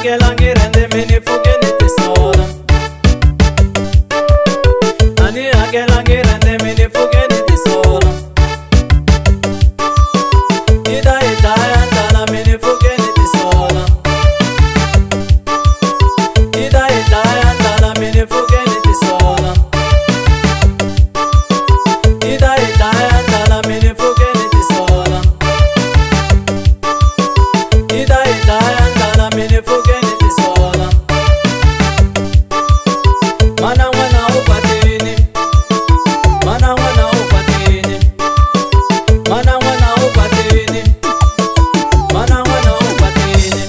akela ngirende mini fukeni tisola. Ani akela ngirende mini fukeni tisola. Ida ya ndala mini fukeni tisola. Ida ya ndala mini fukeni tisola. Ida ya ndala mini fukeni tisola. Ida ya ndala mini fukeni tisola. Mana wana upatini. Mana wana upatini. Mana wana upatini. Mana wana upatini.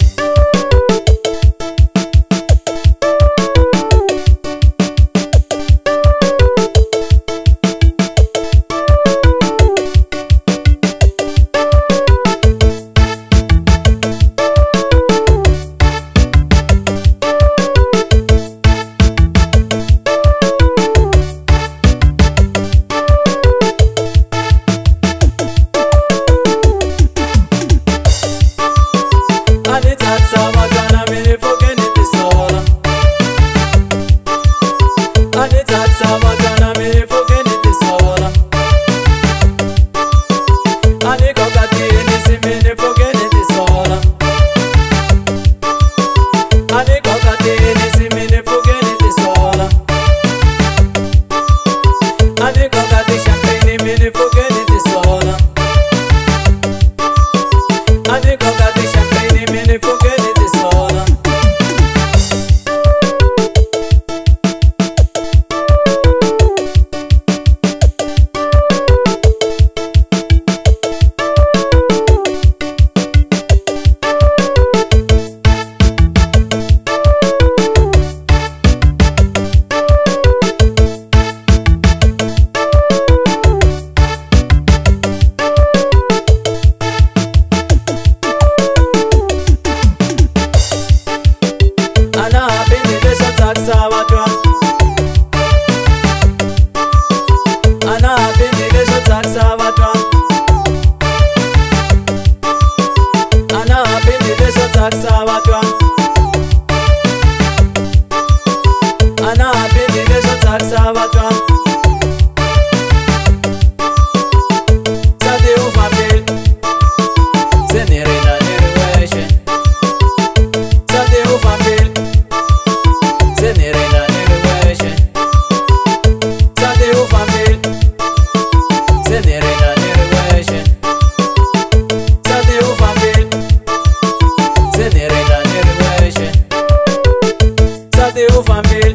Ani taxa batwana mini fukeni tisola. Ani taxa batwana mini fukeni tisola. Ani kokatini si mini fukeni tisola. Ani kokatini si mini fukeni tisola. Ani kokati champagne mini fukeni tisola. Ani kokati champagne mini fukeni tisola. Ana bini desha taxa watwa. Ana bini desha taxa watwa. Ana bini desha taxa watwa. Ana bini desha taxa watwa. Sade ufamil. Zenirina nirweshe. Sade ufamil. Zenirina nirweshe. Sade ufamil. Zenirina nirweshe. Sade ufamil. Zenirina nirweshe. Sade ufamil.